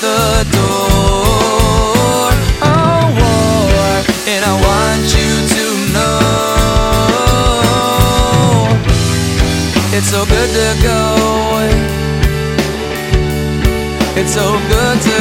the door. Oh, war, and I want you to know it's so good to go. It's so good to